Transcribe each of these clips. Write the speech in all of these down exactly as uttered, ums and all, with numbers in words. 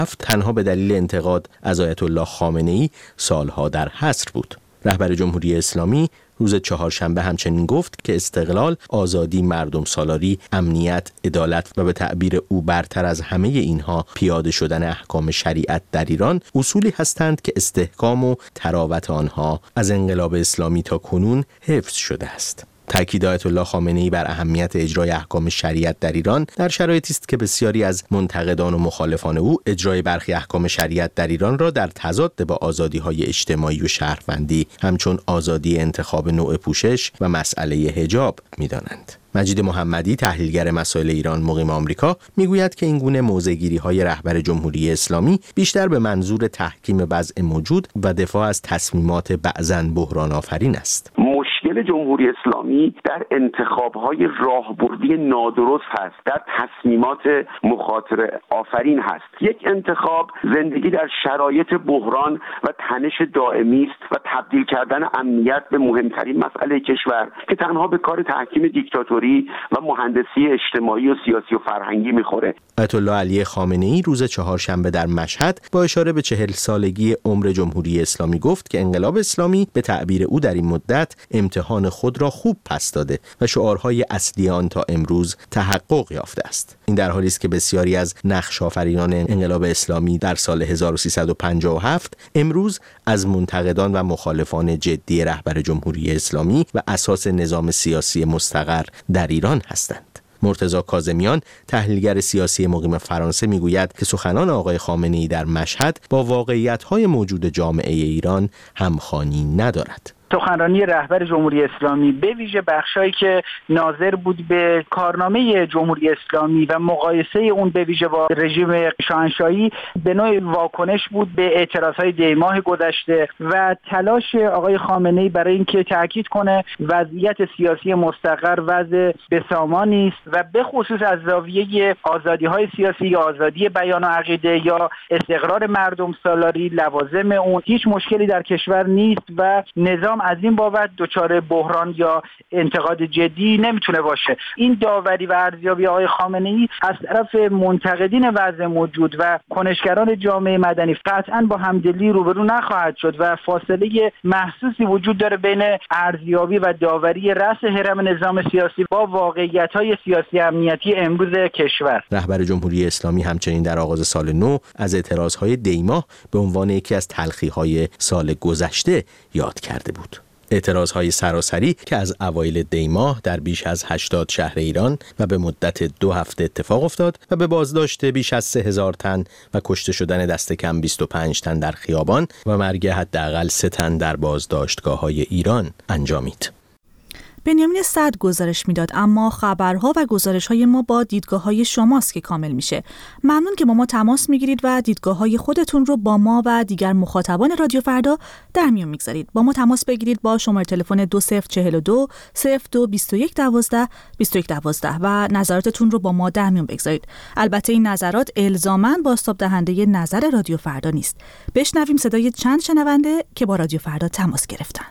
تنها به دلیل انتقاد از آیت الله خامنه‌ای سالها در حصر بود. رهبر جمهوری اسلامی روز چهارشنبه همچنین گفت که استقلال، آزادی، مردم سالاری، امنیت، عدالت و به تعبیر او برتر از همه اینها پیاده شدن احکام شریعت در ایران اصولی هستند که استحکام و تراوت آنها از انقلاب اسلامی تا کنون حفظ شده است. تأکید آیت الله خامنه‌ای بر اهمیت اجرای احکام شریعت در ایران در شرایطی است که بسیاری از منتقدان و مخالفان او اجرای برخی احکام شریعت در ایران را در تضاد با آزادی‌های اجتماعی و شهروندی همچون آزادی انتخاب نوع پوشش و مسئله حجاب می‌دانند. مجید محمدی، تحلیلگر مسائل ایران مقیم آمریکا، میگوید که این گونه موضع‌گیری‌های رهبر جمهوری اسلامی بیشتر به منظور تحکیم وضع موجود و دفاع از تصمیمات بعضاً بحران‌آفرین است. مشکل جمهوری اسلامی در انتخاب‌های راهبردی نادرست هست، در تصمیمات مخاطره آفرین هست. یک انتخاب زندگی در شرایط بحران و تنش دائمی است و تبدیل کردن امنیت به مهمترین مسئله کشور که تنها به کار تحکیم دیکتاتوری و مهندسی اجتماعی و سیاسی و فرهنگی میخوره. آیت الله علی خامنه‌ای روز چهارشنبه در مشهد با اشاره به چهل سالگی عمر جمهوری اسلامی گفت که انقلاب اسلامی به تعبیر او در این مدت امتحان خود را خوب پس داده و شعارهای اصلی آن تا امروز تحقق یافته است. این در حالی است که بسیاری از نقش آفرینان انقلاب اسلامی در سال هزار و سیصد و پنجاه و هفت امروز از منتقدان و مخالفان جدی رهبر جمهوری اسلامی و اساس نظام سیاسی مستقر در ایران هستند. مرتضی کاظمیان، تحلیلگر سیاسی مقیم فرانسه، میگوید که سخنان آقای خامنه‌ای در مشهد با واقعیت‌های موجود جامعه ایران همخوانی ندارد. سخنرانی رهبر جمهوری اسلامی به ویژه بخشایی که ناظر بود به کارنامه جمهوری اسلامی و مقایسه اون به ویژه با رژیم شاهنشاهی به نوع واکنش بود به اعتراضهای دیماه گذشته و تلاش آقای خامنه‌ای برای اینکه تاکید کنه وضعیت سیاسی مستقر وضع بسامانی است و به خصوص از زاویه آزادی‌های سیاسی یا آزادی بیان و عقیده یا استقرار مردم سالاری لوازم اون هیچ مشکلی در کشور نیست و نظام از این بابت دچار بحران یا انتقاد جدی نمیتونه باشه. این داوری و ارزیابی آقای خامنه‌ای از طرف منتقدین وضع موجود و کنشگران جامعه مدنی قطعاً با همدلی روبرو نخواهد شد و فاصله محسوسی وجود داره بین ارزیابی و داوری رأس هرم نظام سیاسی با واقعیت‌های سیاسی امنیتی امروز کشور. رهبر جمهوری اسلامی همچنین در آغاز سال نو از اعتراضهای دیماه به عنوان یکی از تلخی‌های سال گذشته یاد کرده بود. اعتراضهای سراسری که از اوایل دی ماه در بیش از هشتاد شهر ایران و به مدت دو هفته اتفاق افتاد و به بازداشت بیش از سه هزار تن و کشته شدن دست کم بیست و پنج تن در خیابان و مرگ حداقل سه تن در بازداشتگاه‌های ایران انجامید. بنیامین سعد گزارش میداد، اما خبرها و گزارش‌های ما با دیدگاه‌های شماست که کامل میشه. ممنون که با ما تماس میگیرید و دیدگاه‌های خودتون رو با ما و دیگر مخاطبان رادیو فردا در میون میگذارید. با ما تماس بگیرید با شماره تلفن دو صفر چهل و دو صفر دو بیست و یک دوازده بیست و یک دوازده و نظراتتون رو با ما در میون بگذارید. البته این نظرات الزاماً بازتاب دهنده نظر رادیو فردا نیست. بشنویم صدای چند شنونده که با رادیو فردا تماس گرفتن.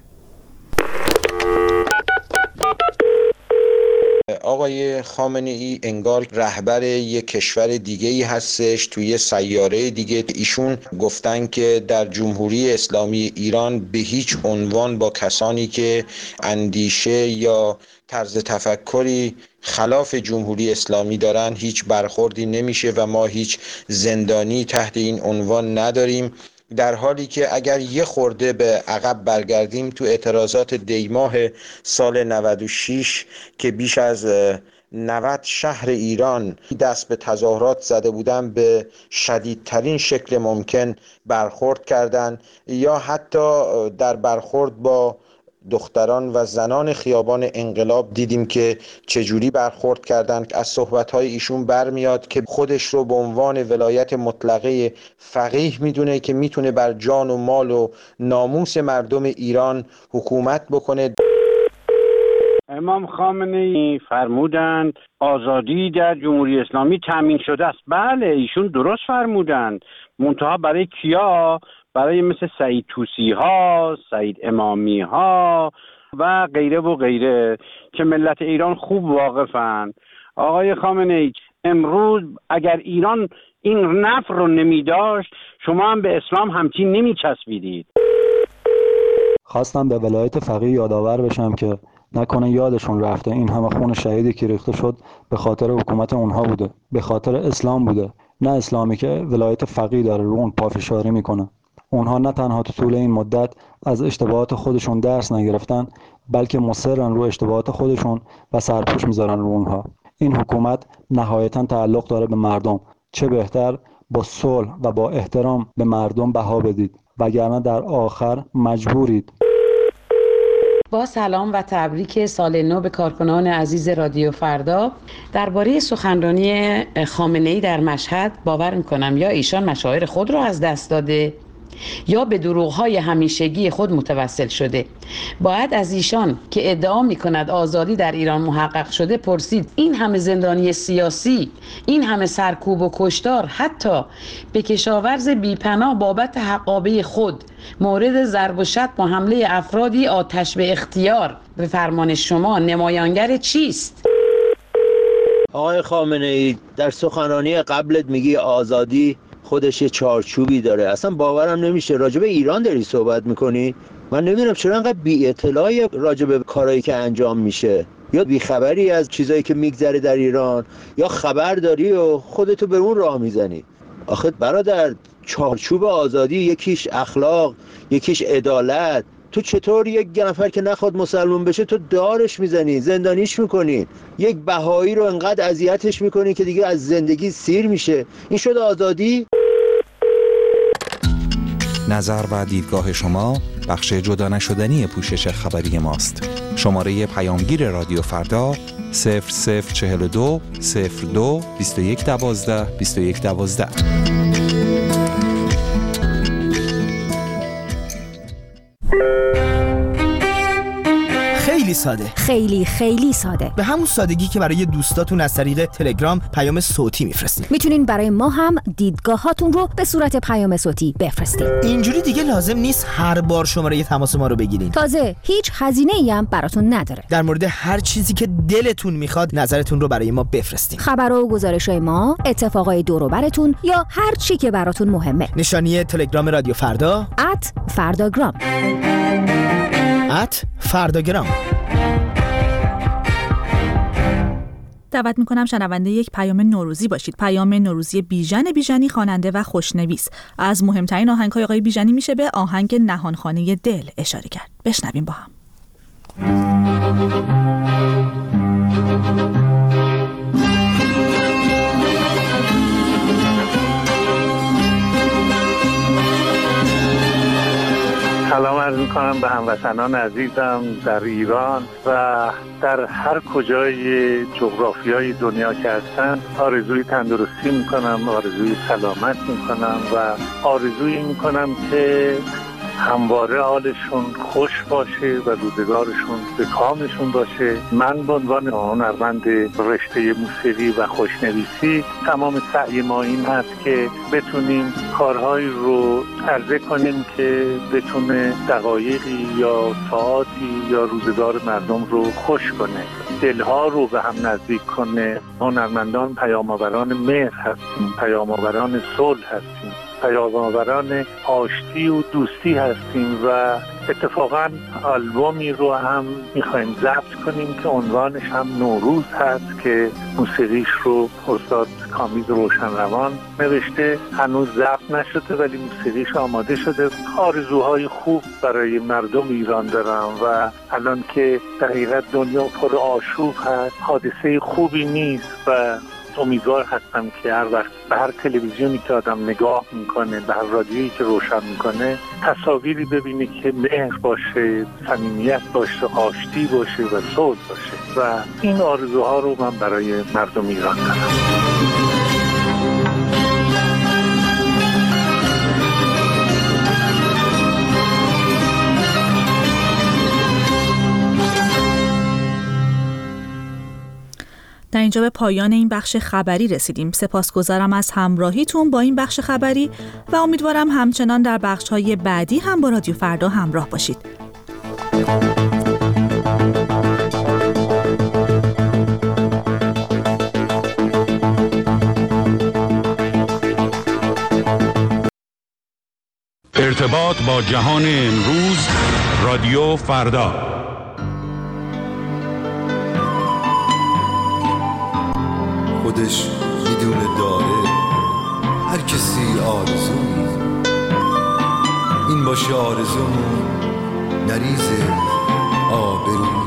آقای خامنه‌ای انگار رهبر یک کشور دیگه‌ای هستش توی سیاره دیگه. ایشون گفتن که در جمهوری اسلامی ایران به هیچ عنوان با کسانی که اندیشه یا طرز تفکری خلاف جمهوری اسلامی دارن هیچ برخوردی نمیشه و ما هیچ زندانی تحت این عنوان نداریم، در حالی که اگر یه خورده به عقب برگردیم تو اعتراضات دیماه سال نود و شش که بیش از نود شهر ایران دست به تظاهرات زده بودن به شدیدترین شکل ممکن برخورد کردند، یا حتی در برخورد با دختران و زنان خیابان انقلاب دیدیم که چجوری برخورد کردند. از صحبت‌های ایشون برمیاد که خودش رو به عنوان ولایت مطلقه فقیه میدونه که میتونه بر جان و مال و ناموس مردم ایران حکومت بکنه. امام خامنه‌ای فرمودند آزادی در جمهوری اسلامی تامین شده است. بله، ایشون درست فرمودند، منتها برای کیا؟ برای مثل سعید طوسی ها، سعید امامی ها و غیره و غیره که ملت ایران خوب واقفن. آقای خامنه‌ای، امروز اگر ایران این نفر رو نمی داشت شما هم به اسلام همچین نمی چسبیدید. خواستم به ولایت فقیه یادآور بشم که نکنه یادشون رفته این همه خون شهیدی که ریخته شد به خاطر حکومت اونها بوده، به خاطر اسلام بوده، نه اسلامی که ولایت فقیه داره رو اون پافشاری میکنه. اونها نه تنها تو طول این مدت از اشتباهات خودشون درس نگرفتن، بلکه مصرن رو اشتباهات خودشون و سرپوش میذارن رو اونها. این حکومت نهایتاً تعلق داره به مردم، چه بهتر با صلح و با احترام به مردم بها بدید، وگرنه در آخر مجبورید. با سلام و تبریک سال نو به کارکنان عزیز رادیو فردا. درباره سخنرانی خامنه‌ای در مشهد باور میکنم یا ایشان مشاعر خود را از دست داده یا به دروغ‌های همیشگی خود متوسل شده. باید از ایشان که ادعا می‌کند آزادی در ایران محقق شده پرسید این همه زندانی سیاسی، این همه سرکوب و کشتار، حتی به کشاورز بی‌پناه بابت حقابه خود مورد ضرب و شتم با حمله افرادی آتش به اختیار به فرمان شما نمایانگر چیست؟ آقای خامنه‌ای در سخنرانی قبلت میگی آزادی خودش یه چارچوبی داره. اصلا باورم نمیشه راجع به ایران داری صحبت میکنی. من نمیدونم چرا انقدر بی اطلاعی راجع به کارهایی که انجام میشه، یا بی خبری از چیزایی که میگذره در ایران، یا خبر داری و خودتو به اون راه میزنی. آخه برادر، چارچوب آزادی یکیش اخلاق، یکیش عدالت. تو چطور یک نفر که نخواد مسلمان بشه تو دارش میزنی، زندانیش میکنی، یک بهایی رو انقدر اذیتش میکنی که دیگه از زندگی سیر میشه؟ این شد آزادی؟ نظر و دیدگاه شما بخش جدا نشدنی پوشش خبری ماست. شماره پیامگیر رادیو فردا صفر صفر چهل و دو صفر دو بیست و یک دوازده بیست و یک دوازده. خیلی ساده، خیلی خیلی ساده، به همون سادگی که برای دوستاتون از طریق تلگرام پیام صوتی میفرستین. میتونین برای ما هم دیدگاهاتون رو به صورت پیام صوتی بفرستین. اینجوری دیگه لازم نیست هر بار شماره تماس ما رو بگیرین. تازه هیچ هزینه‌ای هم براتون نداره. در مورد هر چیزی که دلتون میخواد نظرتون رو برای ما بفرستین. خبرها و گزارش‌های ما، اتفاقای دور و براتون یا هر چی که براتون مهمه. نشانی تلگرام رادیو فردا ات فرداگرام ات فرداگرام. دعوت میکنم شنونده یک پیام نوروزی باشید. پیام نوروزی بیژن بیژنی، خواننده و خوشنویس. از مهمترین آهنگ‌های آقای بیژنی میشه به آهنگ نهانخانه دل اشاره کرد. بشنویم با هم. سلام عرض میکنم به هموطنان عزیزم در ایران و در هر کجای جغرافیای دنیا که هستن. آرزوی تندرستی میکنم، آرزوی سلامت میکنم و آرزوی میکنم که همواره حالشون خوش باشه و روزگارشون به کامشون باشه. من به عنوان هنرمند رشته موسیقی و خوشنویسی تمام سعی ما این هست که بتونیم کارهایی رو عرضه کنیم که بتونه دقایقی یا ساعاتی یا روزگار مردم رو خوش کنه، دلها رو به هم نزدیک کنه. هنرمندان پیام‌آوران مهر هستیم، پیام‌آوران صلح هستیم، پیام‌آوران آشتی و دوستی هستیم و اتفاقا آلبومی رو هم میخوایم ضبط کنیم که عنوانش هم نوروز هست که موسیقیش رو استاد کامیز روشنروان نوشته. هنوز ضبط نشده ولی موسیقیش آماده شده. آرزوهای خوب برای مردم ایران دارم و الان که در حقیقت دنیا پر آشوب هست، حادثه خوبی نیست و امیدوار هستم که هر وقت به هر تلویزیونی که آدم نگاه میکنه، به هر رادیویی که روشن میکنه، تصاویری ببینه که مهر باشه، صمیمیت باشه، آشتی باشه و صلح باشه و این آرزوها رو من برای مردم ایران دارم. در اینجا به پایان این بخش خبری رسیدیم. سپاسگزارم از همراهیتون با این بخش خبری و امیدوارم همچنان در بخش‌های بعدی هم با رادیو فردا همراه باشید. ارتباط با جهان امروز، رادیو فردا. خودش میدونه داره هر کسی آرزویی، این باشه آرزومون نریزه آبرویی.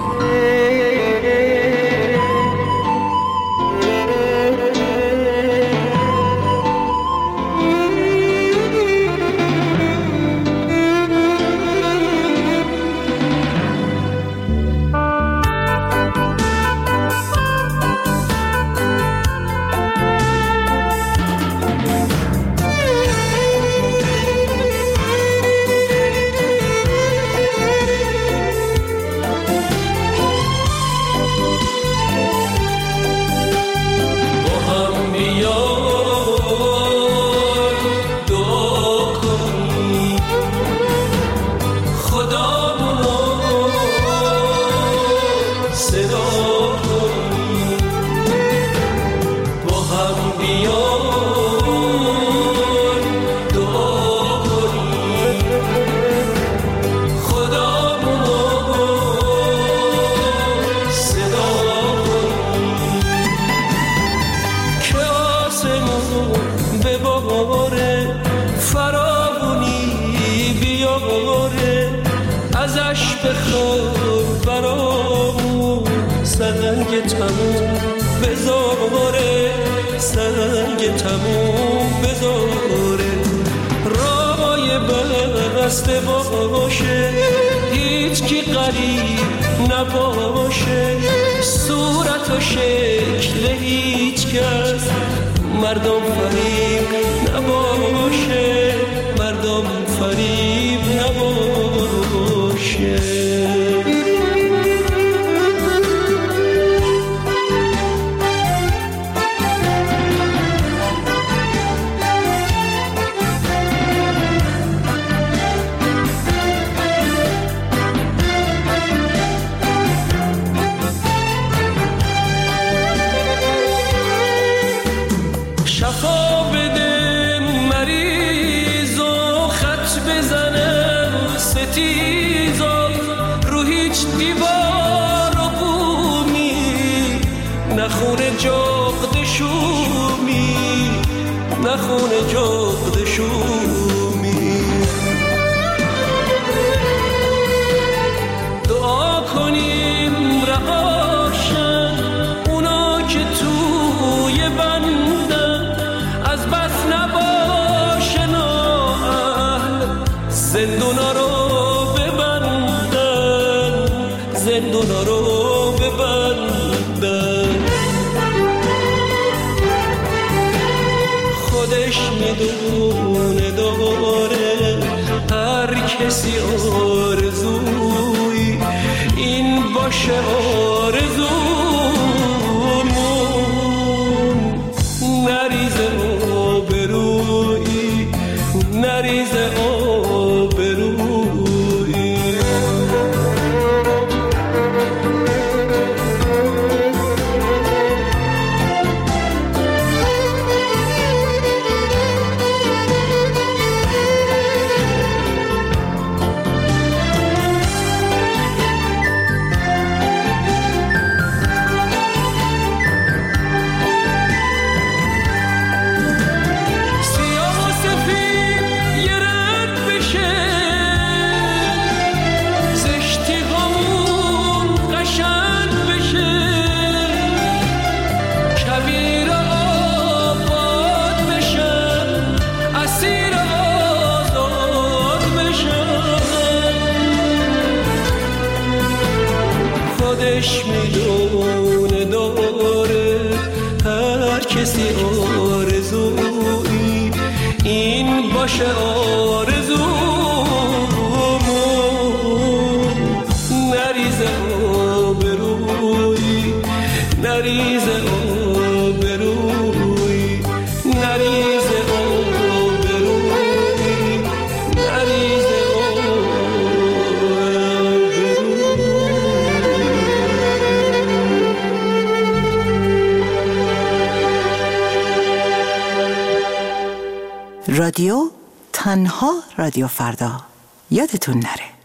رادیو تنها رادیو فردا یادتون نره.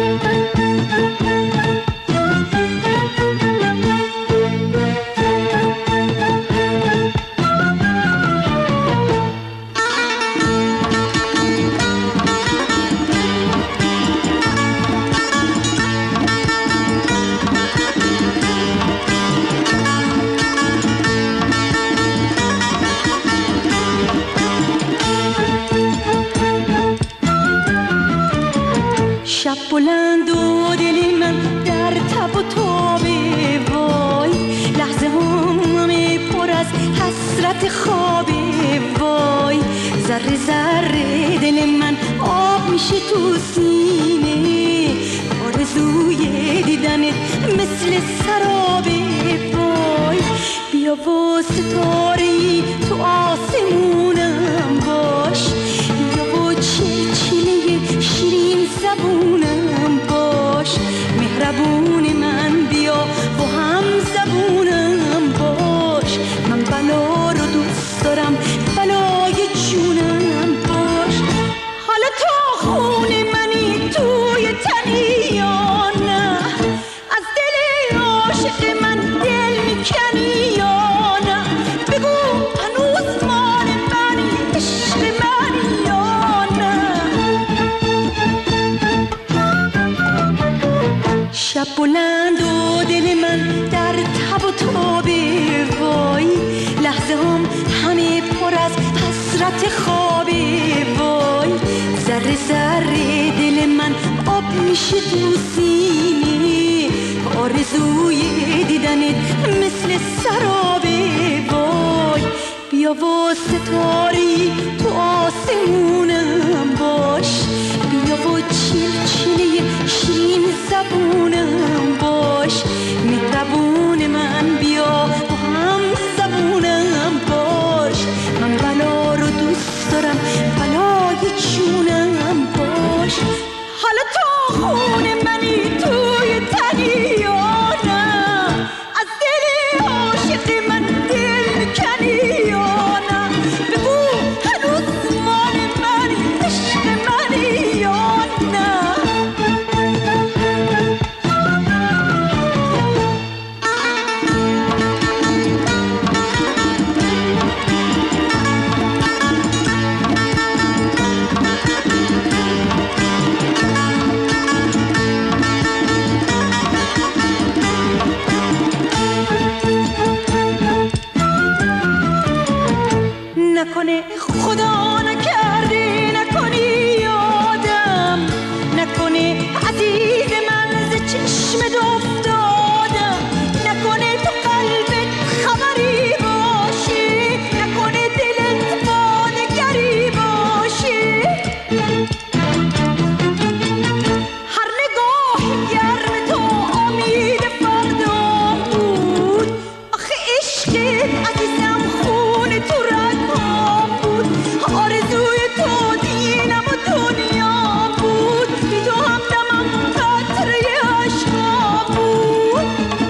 شب بلند و دل من در تب و تابه وای، لحظه همه پر از حسرت خوابه وای، ذره ذره دل من آب میشه تو سینه، آرزوی دیدنت مثل سرابه وای، بیا و ستاره‌ای تو آسمونم باش، بیا و چلچله شیرین زبونم باش، مهربون من بیا و هم زبونم باش، من بلا رو دوست دارم بلای جونم باش، حالا تا خون منی توی تنی یا نه، از دل عاشق من دل میکنی یا نه، بگو هنوز مال منی عشق منی یا نه. شب بلند و دل من در تب و تابه وای، لحظه هم همه پر از حسرت خوابه وای، ذره ذره دل من آب میشه تو سینه، آرزوی دیدنت مثل سرابه وای، بیا و ستاری تو آسمونم باش، بیا و چلچله شیرین زبونم باش، مهربون من بیا و هم زبونم باش، من بلا رو دوست دارم بلای جونم باش، حالا تا خون منی توی تنی یا نه، از دل عاشق من دل میکنی یا نه، بگو هنوز مال منی عشق منی یا نه. نکنه خدا نکرده نکنی یادم، نکنه عزیز من ز چشمت افتادم، نکنه تو قلبت خبری باشه، نکنه دلت با نگری باشه، هر نگاه گرم تو امید فردا بود، آخه عشقت عزیزم خون تو رگام بود، آرزوی تو دینم و دنیا بود، بی تو همدمم قطره عشقام بود.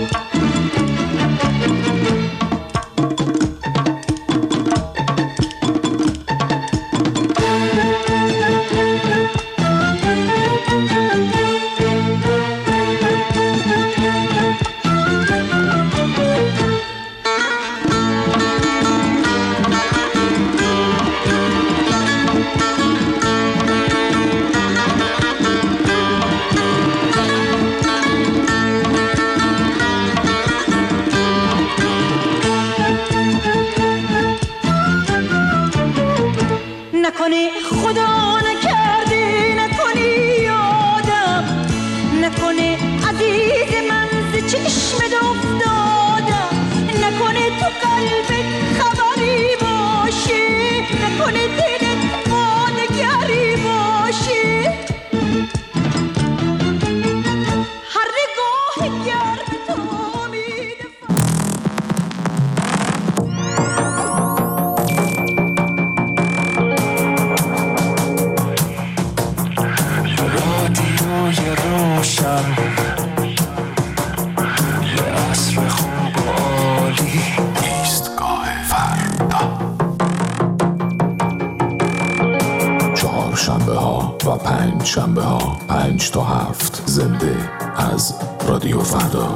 نکنه خدا نکرده نکنی یادم، نکنه عزیز من ز چشمت افتادم، نکنه تو قلبت خبری باشه، نکنه دلت با نگری باشه، هر نگاه گرم تو امید روشن عصر خوب و عالی، ایستگاه فردا. چهارشنبه ها و پنج شنبه ها پنج تا هفت زنده از رادیو فردا.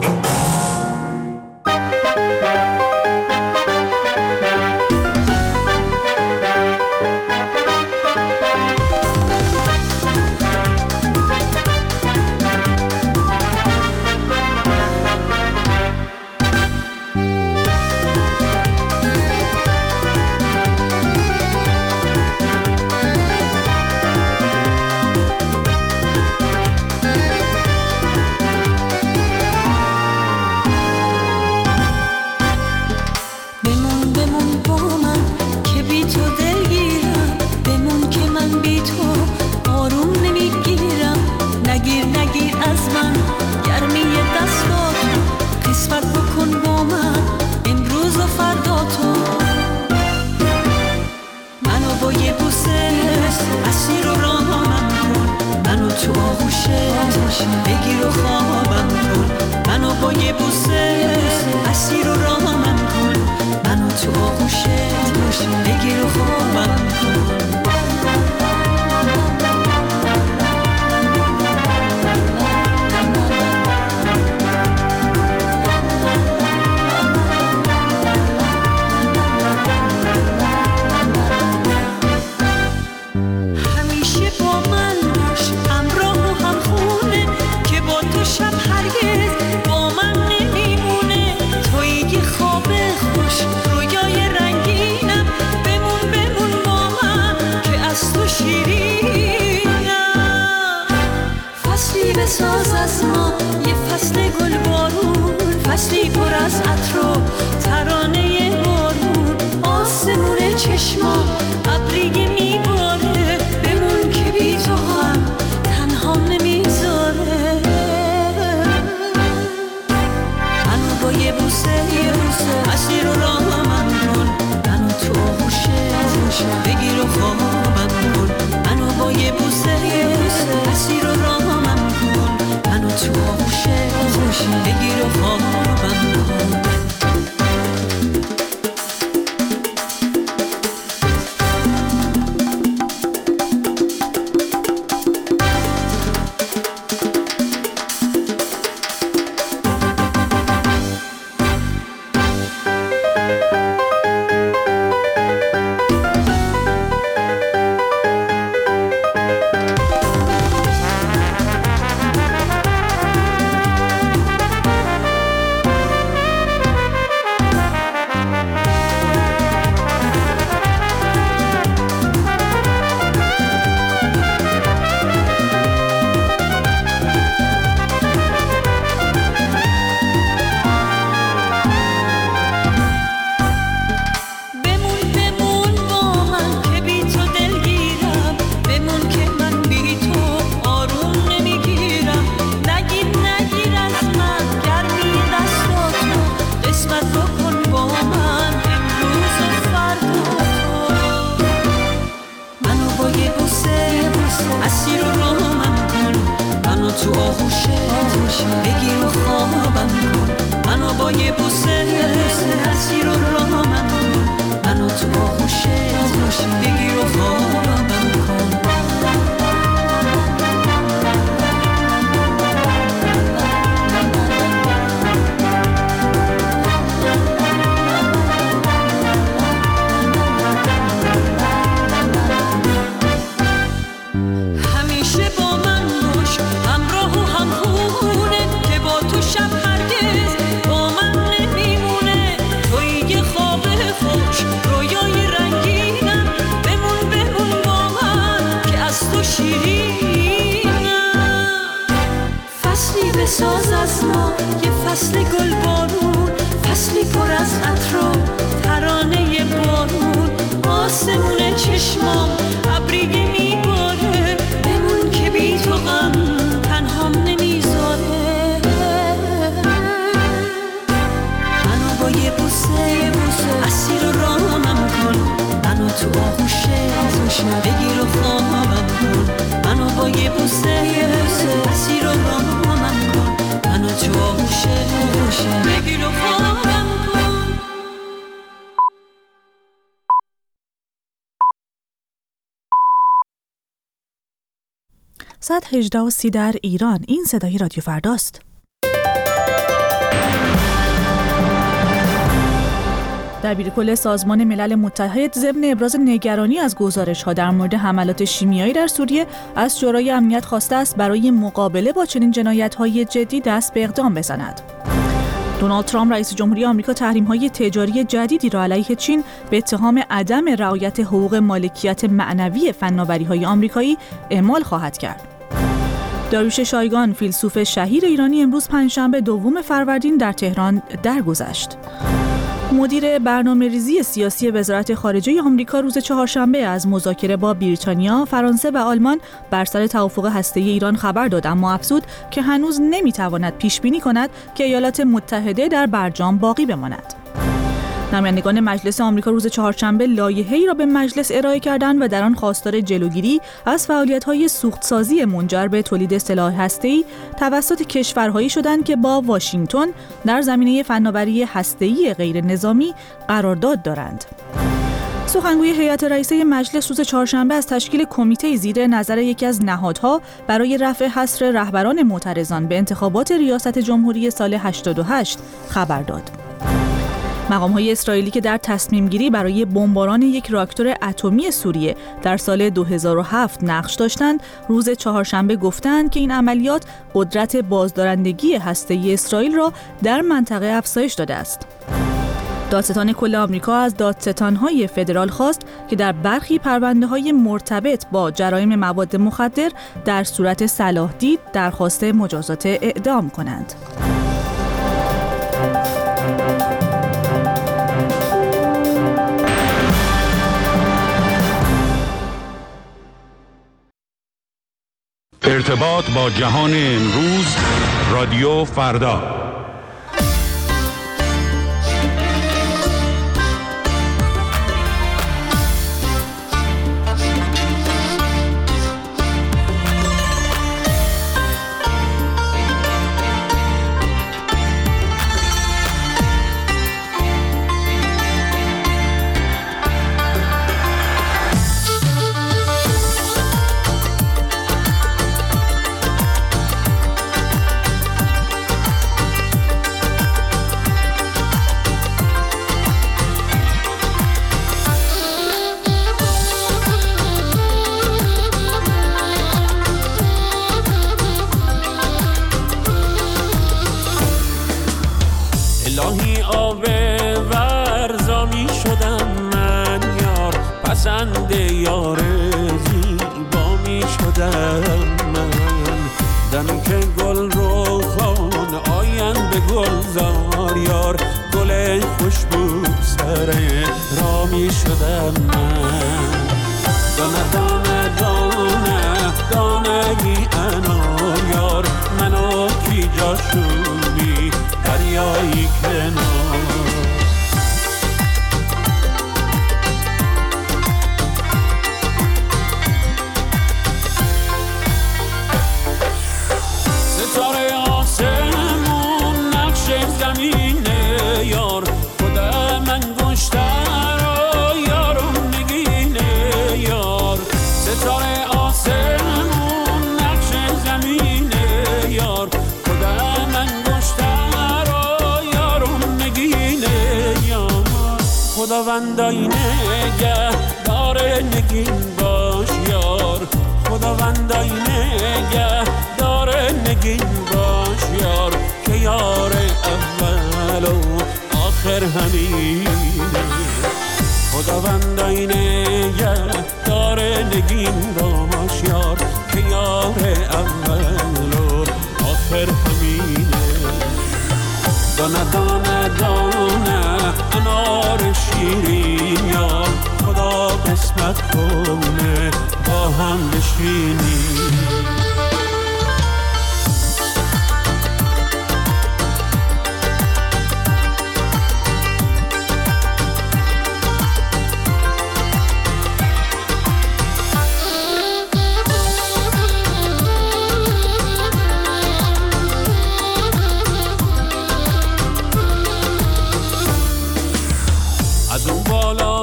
بگیر و خوابم کن، منو با یه بوسه اسیر و رامم کن، منو تو آغوشت بگیر و خوابم کن. بساز از ما یه فصل گل بارون، فصلی پر از عطر و ترانه بارون، آسمون چشما ابری میباره، بمون که بی تو هم تنها نمیذاره. منو با یه بوسه یه بوسه اسیر و رامم کن، منو تو آغوشت بگیر و خوابم کن، منو با یه بوسه یه بوسه اسیر و رامم منو تو آغوشت بگیر و خوابم کن. بگیر و خوابم کن، منو با یه بوسه اسیر و رامم کن، منو تو آغوشت بگیر و خوابم کن. بساز از ما یه فصل گل بارون، فصلی پر از عطر و ترانه بارون، آسمون چشمام ابری میباره، بمون که بی تو غم تنهام نمیذاره. منو با یه بوسه یه بوسه اسیر و رامم کن، منو تو آغوشت بگیر و خوابم کن، منو با یه بوسه یه بوسه اسیر و رامم کن، منو تو آغوشت بگیر و خوابم ساعت هجده و سی در ایران. این صدای رادیو فرداست. دبیرکل سازمان ملل متحد ضمن ابراز نگرانی از گزارش‌ها در مورد حملات شیمیایی در سوریه از شورای امنیت خواسته است برای مقابله با چنین جنایت‌های جدی دست به اقدام بزند. دونالد ترامپ رئیس جمهوری آمریکا تحریم‌های تجاری جدیدی را علیه چین به اتهام عدم رعایت حقوق مالکیت معنوی فناوری‌های آمریکایی اعمال خواهد کرد. داریوش شایگان، فیلسوف شهیر ایرانی، امروز پنجشنبه دوم فروردین در تهران درگذشت. مدیر برنامه‌ریزی سیاسی وزارت خارجه آمریکا روز چهارشنبه از مذاکره با بریتانیا، فرانسه و آلمان بر سر توافق هسته‌ای ایران خبر داد، اما افزود که هنوز نمی‌تواند پیش‌بینی کند که ایالات متحده در برجام باقی بماند. نمایندگان مجلس آمریکا روز چهارشنبه لایحه‌ای را به مجلس ارائه کردند و در آن خواستار جلوگیری از فعالیت‌های سوخت‌سازی منجر به تولید سلاح هسته‌ای توسط کشورهایی شدند که با واشنگتن در زمینه فناوری هسته‌ای غیر نظامی قرارداد دارند. سخنگوی هیئت رئیسه مجلس روز چهارشنبه از تشکیل کمیته زیر نظر یکی از نهادها برای رفع حصر رهبران معترضان به انتخابات ریاست جمهوری سال هشتاد و هشت خبر داد. مقام‌های اسرائیلی که در تصمیم گیری برای بمباران یک راکتور اتمی سوریه در سال دو هزار و هفت نقش داشتند، روز چهارشنبه گفتند که این عملیات قدرت بازدارندگی هسته‌ای اسرائیل را در منطقه افزایش داده است. دادستان کل آمریکا از دادستان‌های فدرال خواست که در برخی پرونده‌های مرتبط با جرایم مواد مخدر در صورت صلاح دید درخواست مجازات اعدام کنند. ارتباط با جهان امروز، رادیو فردا. خداوندای نگه داره نگین باش یار، خداوندای نگه داره نگین باش یار، که یار اول و آخر همین. خداوندای نگه داره نگین باش یار، که یار اول و آخر همینه. دانه دانه دانه انار شیرین یار، خدا قسمت کنه با هم بشینیم.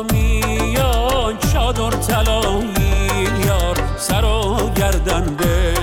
طلایی یار، سر و گردن به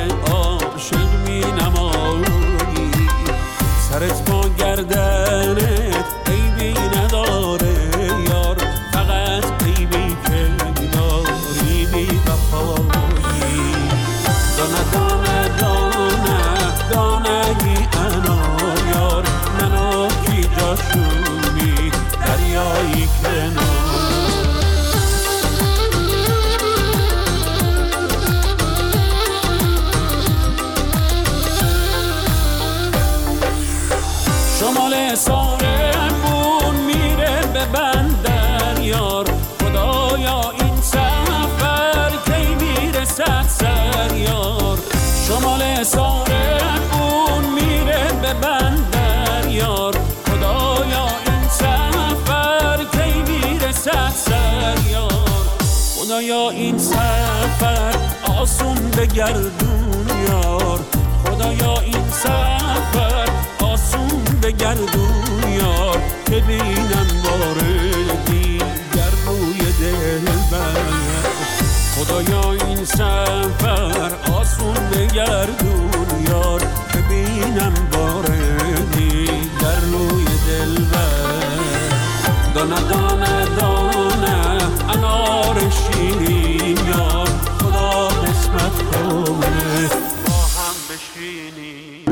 بگردون یار، خدایا این سفر آسون بگردون یار، که بینم بار دیگر روی دلبر. خدایا این سفر آسون بگردون یار، که بینم بار دیگر روی دلبر. دانه دانه دانه انار شیرین یار، خدا قسمت کنه با هم بشینیم.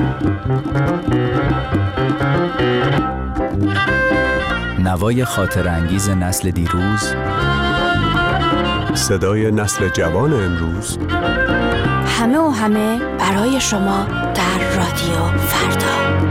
نوای خاطر انگیز نسل دیروز، صدای نسل جوان امروز، همه و همه برای شما در رادیو فردا.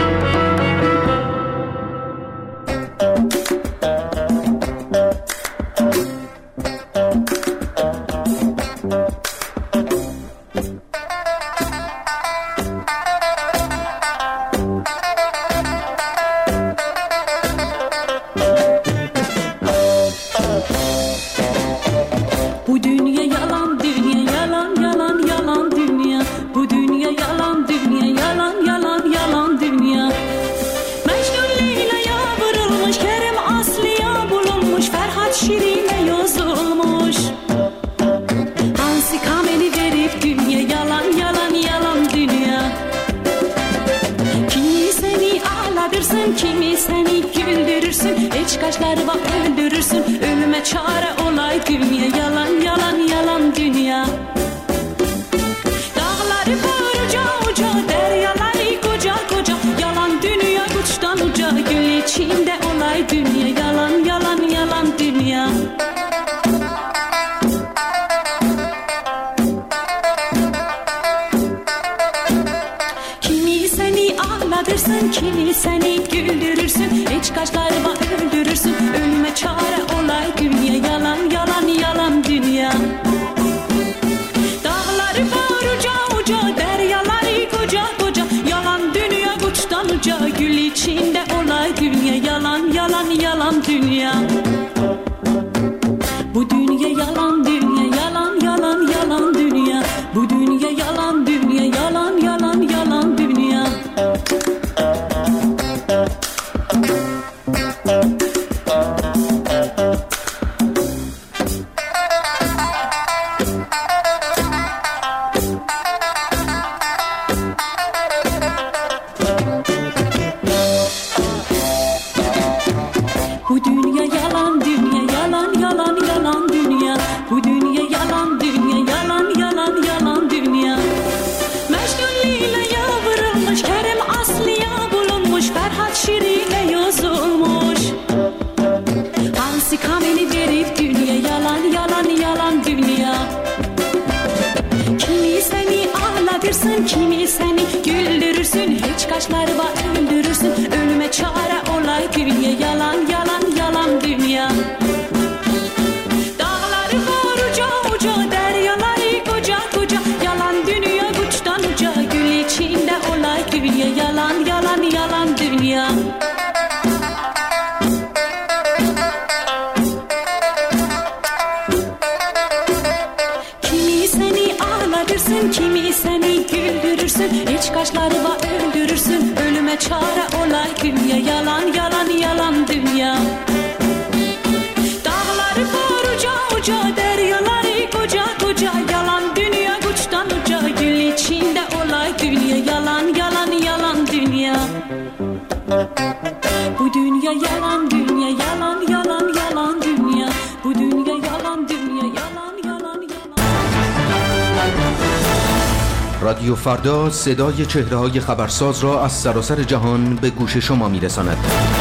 رادیو فردا صدای چهره‌های خبرساز را از سراسر جهان به گوش شما می‌رساند.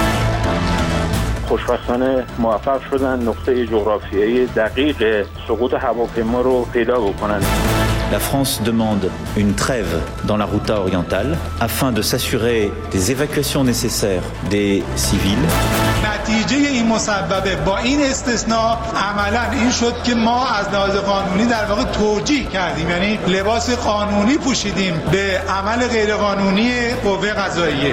خوشبختانه موفق شدن نقطه جغرافیایی دقیق سقوط هواپیما رو پیدا بکنن. La France demande une trêve dans la Ghouta orientale afin de s'assurer des évacuations nécessaires des civils. نتیجه این مسببه با این استثناء عملاً این شد که ما از لحاظ قانونی در واقع توجیه کردیم، یعنی لباس قانونی پوشیدیم به عمل غیرقانونی قوه قضاییه.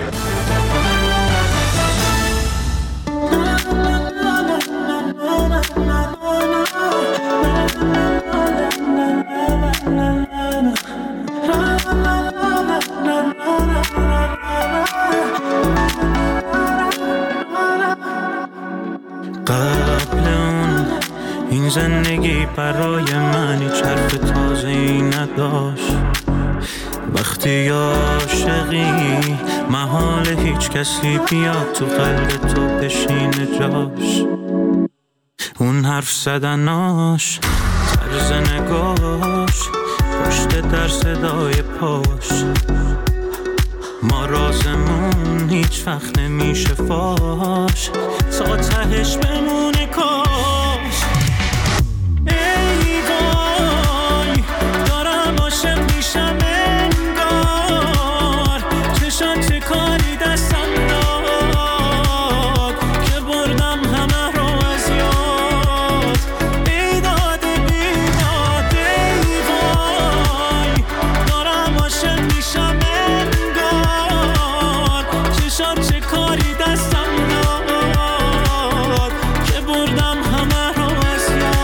زندگی برای من هیچ حرف تازه‌ای نداشت. وقتی عاشقی محال هیچ کسی بیاد تو قلب تو بشینه جاش. اون حرف زدناش، طرز نگاش، پشت در صدای پاش، ما رازمون هیچ وقت نمیشه فاش، تا تهش بمونه کاش. ای وای دارم عاشق میشم انگار، چشات چه کاری دستم داد که بردم همه رو از یاد. بیداد بیداد ای وای دارم عاشق میشم انگار، چشات چه کاری دستم داد که بردم همه رو از یاد.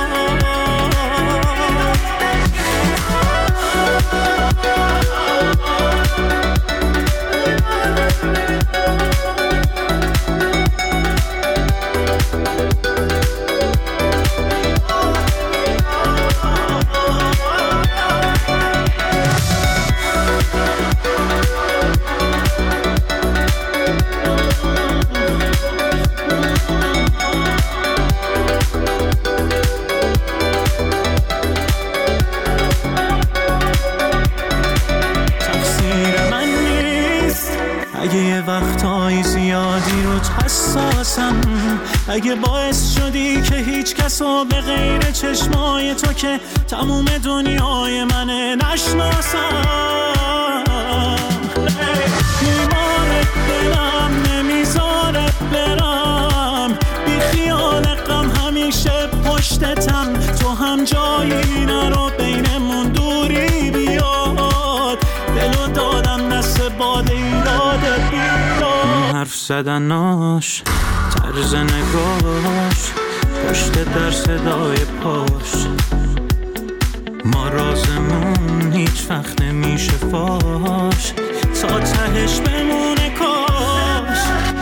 اگه یه وقتای زیادی رو حساسم، اگه باعث شدی که هیچ کسو به غیر چشمای تو که تموم دنیای منه نشناسم، میماره دلم نمیذاره برم، بی خیال غم همیشه پشتتم، تو هم جایی نرو بینمون دوری بیاد، دلو دادم دست باد ایراد بیاد. حرف زدناش، طرز نگاش، پشت در صدای پاش، ما رازمون هیچ وقت نمیشه فاش، تا تهش بمونه کاش.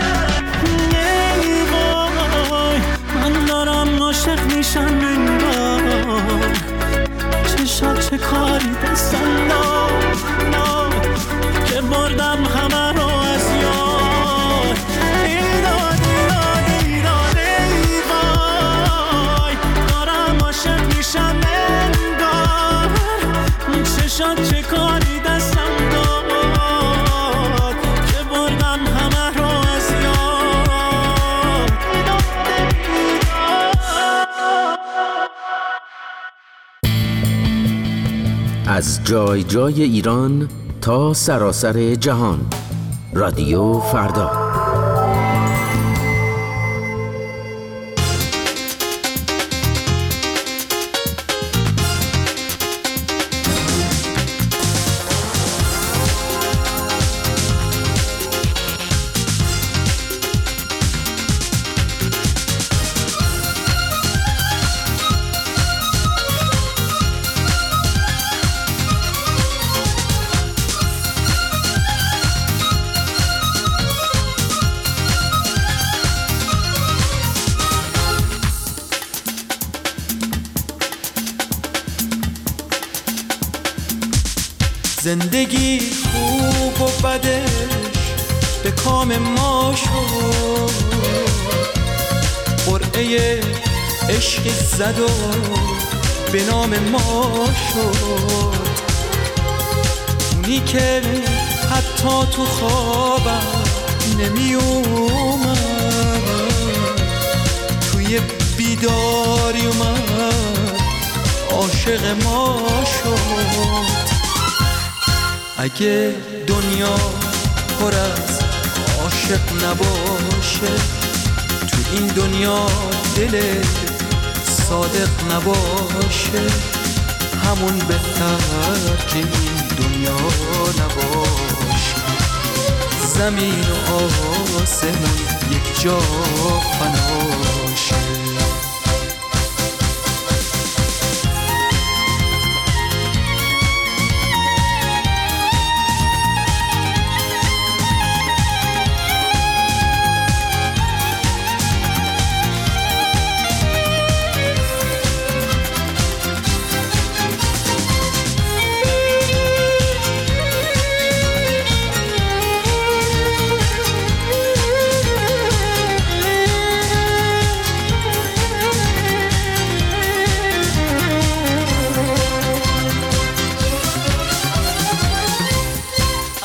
ای وای من دارم عاشق میشم انگار، چشات چه کاری دستم داد که بردم همه رو از یاد. ایداد ایداد ایداد ای وای دارم عاشق میشم انگار، چشات چه کاری دستم داد که بردم همه رو از یاد. از جای جای ایران تا سراسر جهان، رادیو فردا. زندگی خوب و بدش به کام ما شد، قرعه عشقی زد و به نام ما شد، اونی که حتی تو خوابم نمی اومد، توی بیداری اومد عاشق ما شد. اگه دنیا پر از عاشق نباشه، تو این دنیا دل صادق نباشه، همون بهتر که این دنیا نباشه. زمین و آسمون یک جا فناشه.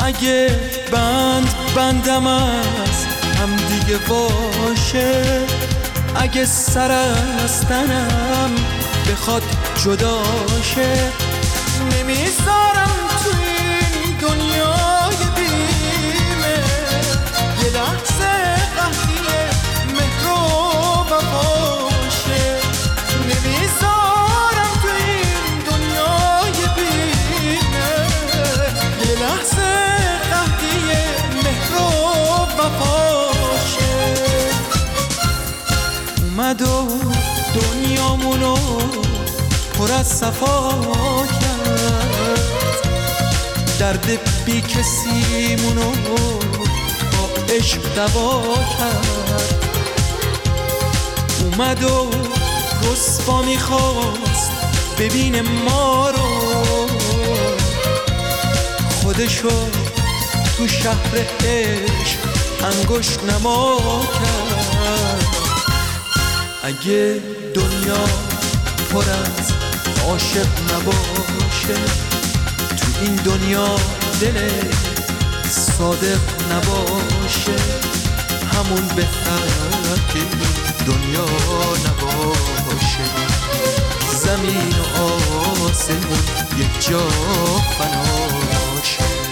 اگه بند بندم از هم دیگه باشه، اگه سر از تنم بخواد جداشه، نمیذارم تو این دنیای بیمه یه لحظه قهدی مهر و وفاشه، نمیذارم تو این دنیای بیمه یه لحظه قهدی مهر و وفاشه. اومد و دنیامونو پر از صفا کرد، درد بی کسیمونو با عشق دوا کرد. اومد و رسوا میخواست ببین ما رو، خودشو تو شهر عشق انگشت نما کرد. اگه دنیا پر از عاشق نباشه، تو این دنیا دل صادق نباشه، همون بهتر که دنیا نباشه. زمین و آسمون یک جا فناشه.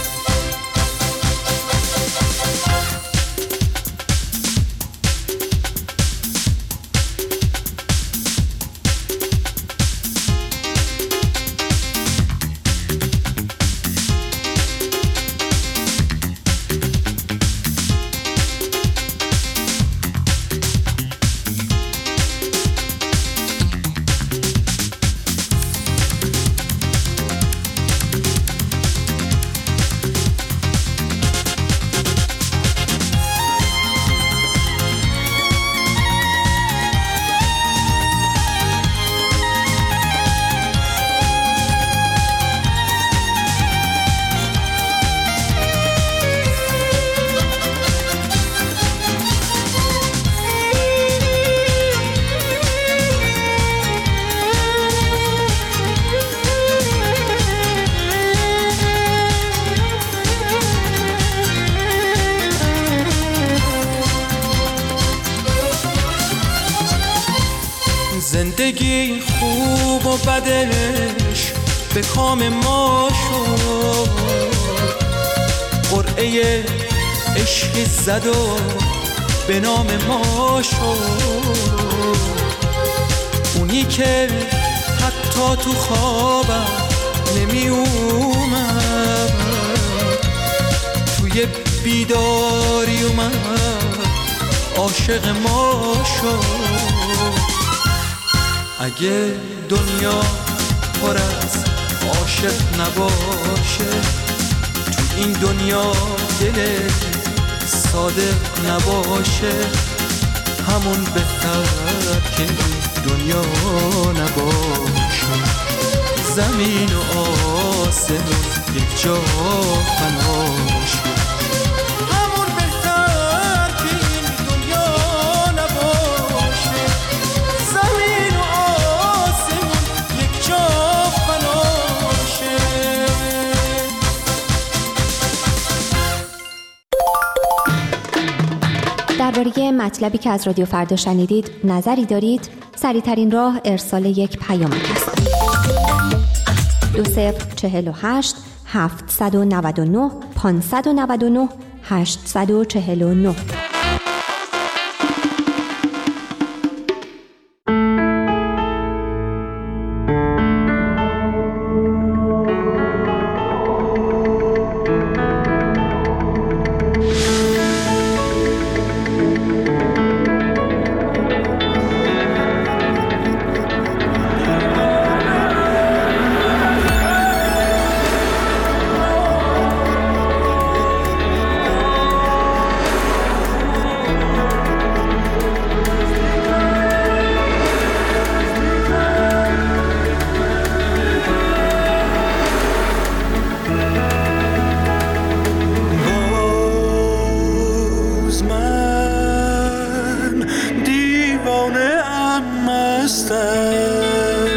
زندگی خوب و بدش به کام ما شد، قرعه عشقی زد و به نام ما شد. اونی که حتی تو خوابم نمی اومد، توی بیداری اومد عاشق ما شد. اگه دنیا پر از عاشق نباشه، تو این دنیا دل صادق نباشه، همون بهتر که دنیا نباشه. زمین و آسمون یک جا فناشه، همون بهتر که این دنیا نباشه. زمین و آسمون یک جا فناشه. درباره مطلبی که از رادیو فردا شنیدید نظری دارید؟ سریع‌ترین راه ارسال یک پیامک است. دو صفر چهل و هشت هفتصد و نود و نه پانصد و نود و نه هشتصد و چهل و نه.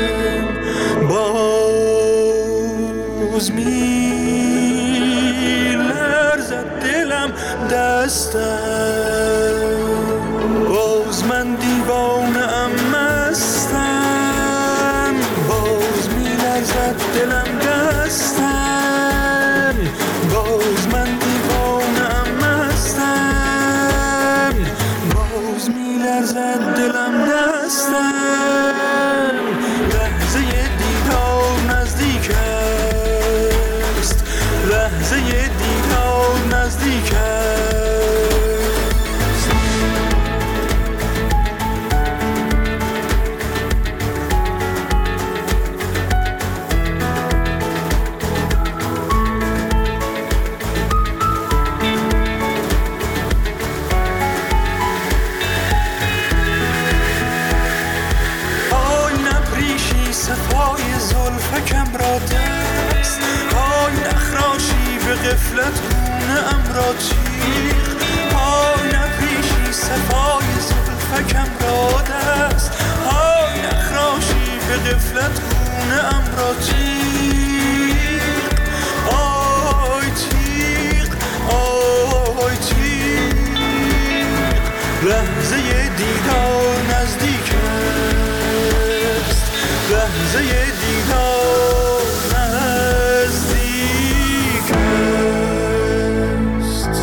باز میرم دستم، باز من دیوانه ام مستم، باز می لرزد دلم دستم، باز من دیوانه ام مستم، باز می لرزد دلم دستم. لحظه دیدار نزدیک است، لحظه دیدار نزدیک است. زلفکم را دست، آی نخراشی به غفلت گونه ام را تیغ، آی نپیشی صفای زلفکم را دست، آی نخراشی به غفلت گونه ام را تیغ، آی تیغ آی تیغ. لحظه دیدار نزدیک است، لحظه دیدار نزدیک است.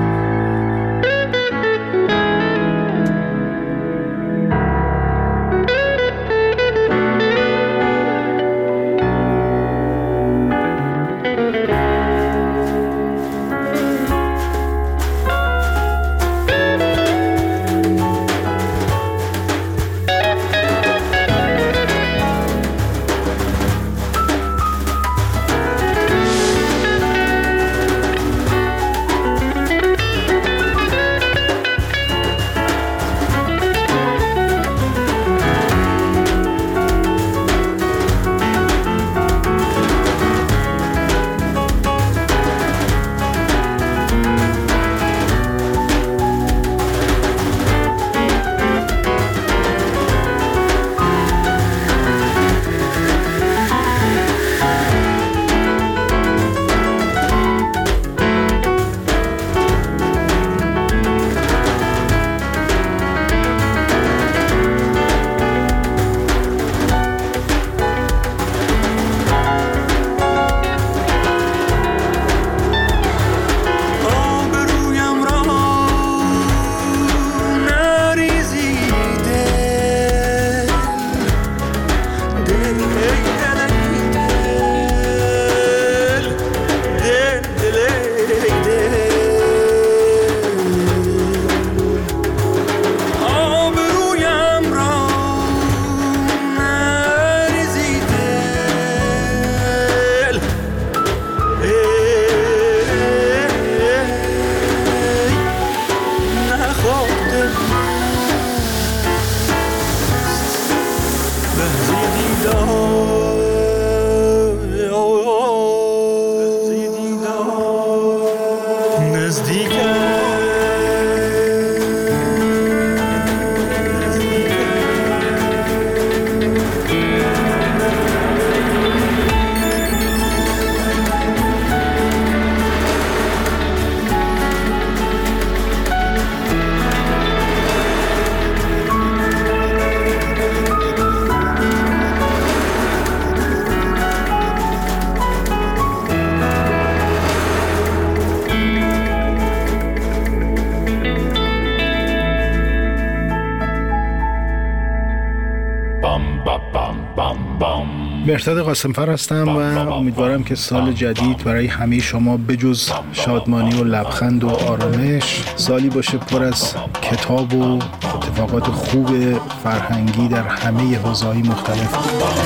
مهرداد قاسمفر هستم و امیدوارم که سال جدید برای همه شما بجز شادمانی و لبخند و آرامش سالی باشه پر از کتاب و اتفاقات خوب فرهنگی در همه حوزه‌های مختلف.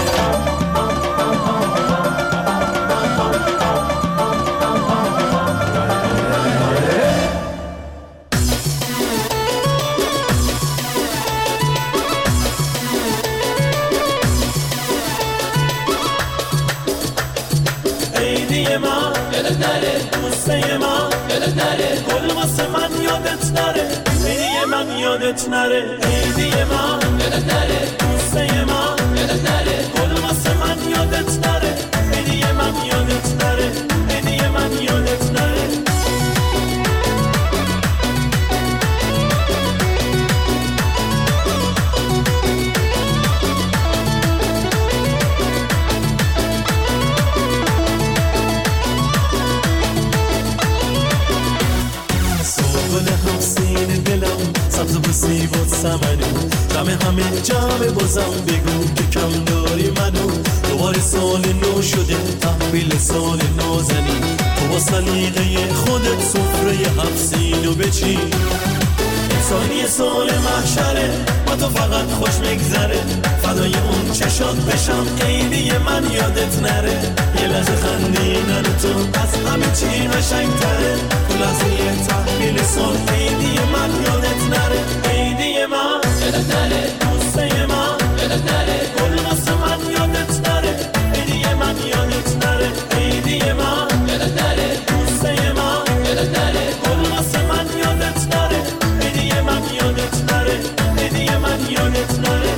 یادت نره عیدی من یادت نره دوسته من یادت نره گل واسه من یادت نره عیدی من یادت نره عیدی من یادت نره تو سیبت سمنو دم همه جمع بازم بگو که کم داری منو دوباره سال نو شده تحویل سال نازنی تو با سلیقه خودت سفره هفت سینو بچین انسانی سال محشره با تو فقط خوش میگذره فدای اون چشات بشم عیدی من یادت نره یه لحظه خندیدن تو از همه چی قشنگ‌تره تو لحظه تحویل سال عیدی من یادت نره عیدی من یادت نره دوسته من یادت نره گل واسه من یادت نره عیدی من یادت نره عیدی من یادت نره دوسته من یادت نره گل واسه من یادت نره عیدی من یادت نره عیدی من یادت نره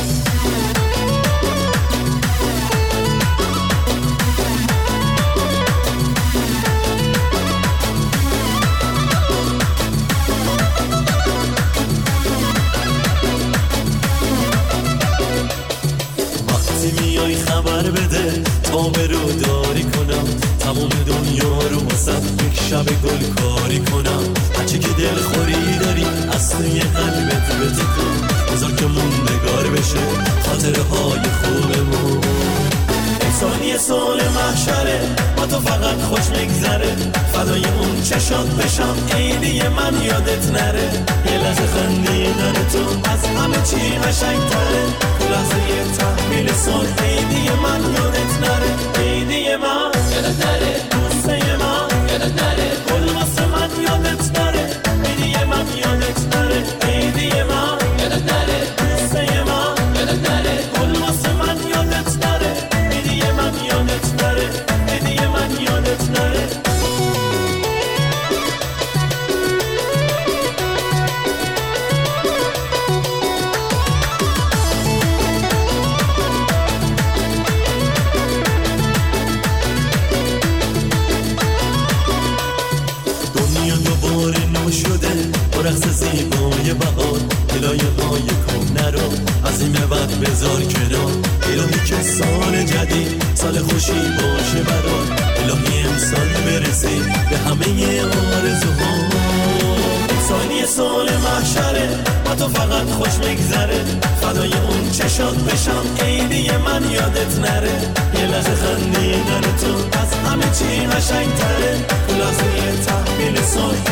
خبر بده تا برو داری کنم تمام دنیا رو واسه یک شب گل کاری کنم هرچی که دل خوری داری از توی قلبت بتکن بذار که موندگار بشه خاطره های خوبمون انسانی سال محشره با تو فقط خوش میگذره فدای اون چشات بشم عیدی من یادت نره یه لحظه خندیدن تو از همه چی قشنگ‌تره تو لحظه تحویل سال عیدی من یادت نره عیدی من یادت نره دوسته من یادت نره گل واسه من یادت نره عیدی من یادت نره عیدی من یادت نره دوسته من یادت نره گل واسه من یادت نره عیدی من یادت نره عیدی من یادت نره رقص زیبای بهار دلایه های کهنه رو از این به بعد بذار کنار الهی که سال جدید سال خوشی باشه برات الهی امسال برسی به همه آرزوها انسانی سال محشره با تو فقط خوش میگذره فدای اون چشات بشم عیدی من یادت نره یه لحظه خندیدن تو از همه چی قشنگ‌تره تو لحظه تحویل سال